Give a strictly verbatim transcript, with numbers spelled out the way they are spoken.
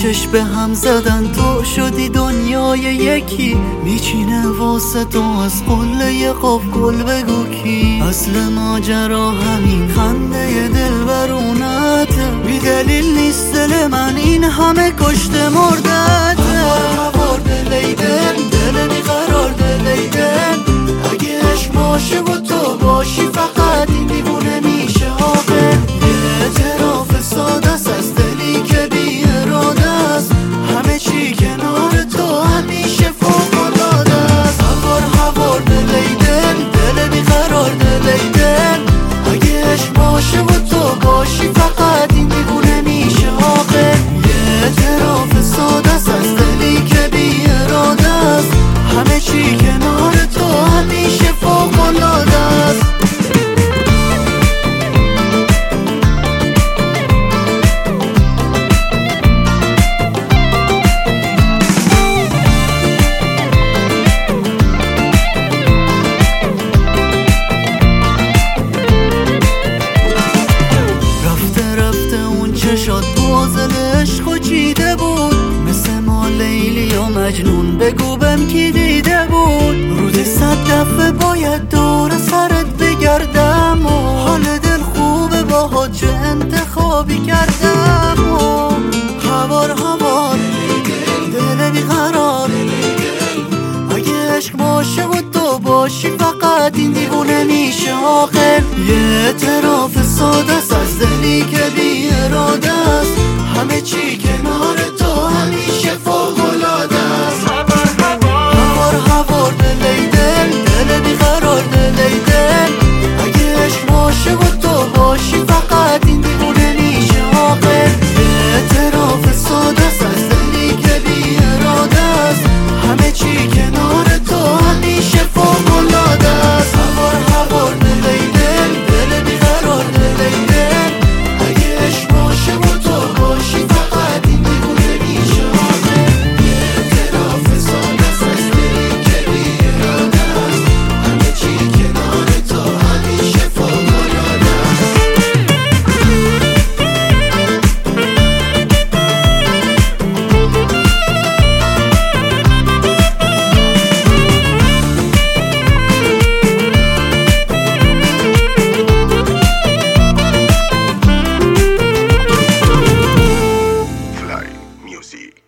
چشم به هم زدن تو شدی دنیای یکی میچینه واسه تو از قله قاب گل بگو کی اصل ماجرا همین خنده دلبرونته بی دلیل نیست دل من این همه کشته مردته هوار دلی دل دل بیقرار دلی دل اگه عشق باشه و تو باشی فقط این دیوونه میشه عاقل یه اعتراف ساده است از دلی که بی اراده است همه چی کنار تو همیشه فوق‌العاده است هوار هوار دلی دل دل بیقرار دلی دل اگه عشق باشه و تو باشی فقط این دیوونه میشه عاقل یه اعتراف ساده است از دلی که بی اراده است همه چی کنار تو همیشه فوق‌العاده است چشات بازل عشق و چیده بود مثل ما لیلی و مجنون بگو بم کی دیده بود روزی صد دفعه باید دور سرت بگردم و حال دل خوبه باها چه انتخابی کردم و هوار هوار دل بیقرار اگه عشق باشه و تو باشی فقط این دیوونه میشه عاقل یه اعتراف ساده است از دلی که بی اراده است همه چی کنار تو همیشه فوق‌العاده است هوار هوار دلی دل دل بیقرار دلی دل اگه عشق باشه و تو باشی فقط این دیوونه میشه عاقل یه اعتراف ساده است از دلی که بی اراده است همه چی کنار تو همیشه فوق‌العاده است هوار هوار دلی دل دل بیقرار دلی دل اگه عشق باشه و تو باشی فقط این دیوونه میشه عاقل یه اعتراف ساده است از دلی که بی اراده است همه چی کنار تو همیشه فوق‌العاده است Fly Music.